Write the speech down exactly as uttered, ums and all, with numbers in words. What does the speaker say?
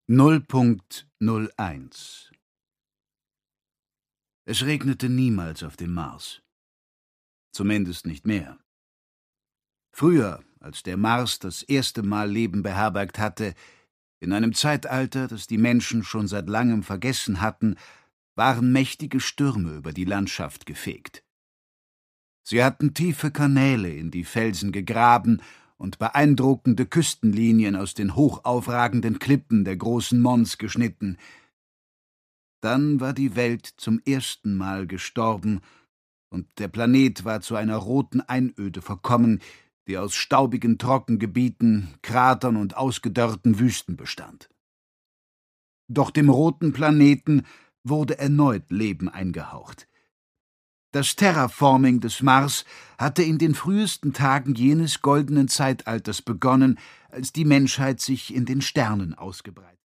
null Punkt null eins. Es regnete niemals auf dem Mars. Zumindest nicht mehr. Früher, als der Mars das erste Mal Leben beherbergt hatte, in einem Zeitalter, das die Menschen schon seit langem vergessen hatten, waren mächtige Stürme über die Landschaft gefegt. Sie hatten tiefe Kanäle in die Felsen gegraben und beeindruckende Küstenlinien aus den hochaufragenden Klippen der großen Mons geschnitten. Dann war die Welt zum ersten Mal gestorben, und der Planet war zu einer roten Einöde verkommen, die aus staubigen Trockengebieten, Kratern und ausgedörrten Wüsten bestand. Doch dem roten Planeten wurde erneut Leben eingehaucht. Das Terraforming des Mars hatte in den frühesten Tagen jenes goldenen Zeitalters begonnen, als die Menschheit sich in den Sternen ausgebreitet